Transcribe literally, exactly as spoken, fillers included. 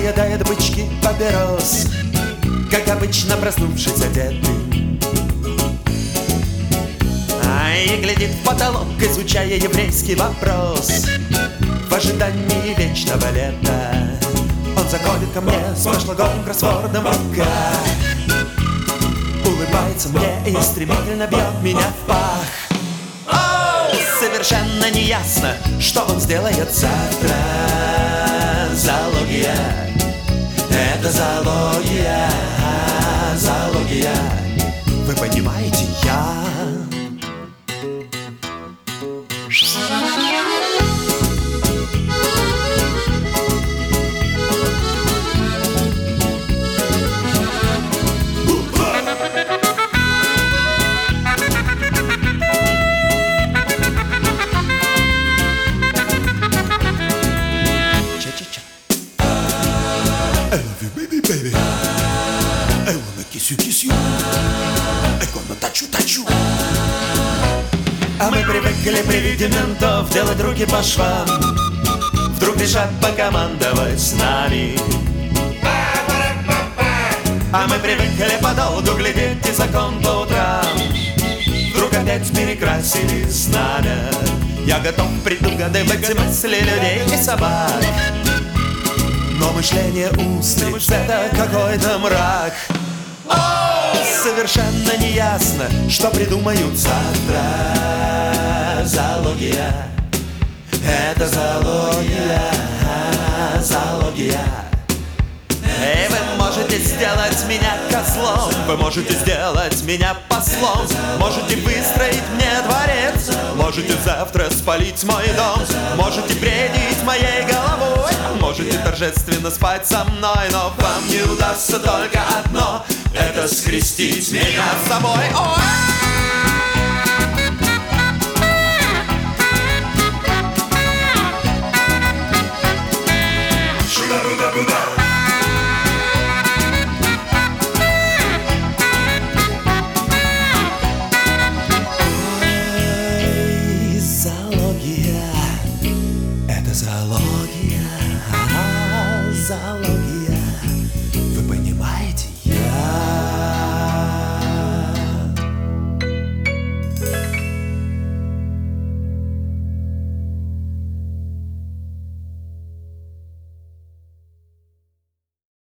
поедает бычки папирос, как обычно проснувшись одетый, а и глядит в потолок, изучая еврейский вопрос. В ожидании вечного лета он заходит ко мне с прошлогодним кроссвордом в руках, улыбается мне и стремительно бьет меня в пах. О, совершенно неясно, что он сделает завтра. Зоология, это зоология, зоология. Вы понимаете, я I love you, baby, baby. I wanna kiss you, kiss you. I wanna touch you, touch you. А мы привыкли при виде ментов делать руки по швам, вдруг решат покомандовать с нами. А мы привыкли подолгу глядеть и закон по утрам, вдруг опять перекрасили знамя. Я готов предугадывать мысли людей и собак, но мышление устриц — это какой-то мрак. О, совершенно неясно, что придумают завтра. Зоология, это зоология, зоология. Эй, вы можете сделать меня козлом, вы можете сделать меня послом, можете выстроить мне дворец, можете завтра спалить мой дом, можете бредить моей головой, можете торжественно спать со мной, но вам не удастся только одно — это скрестить меня с собой. Ой!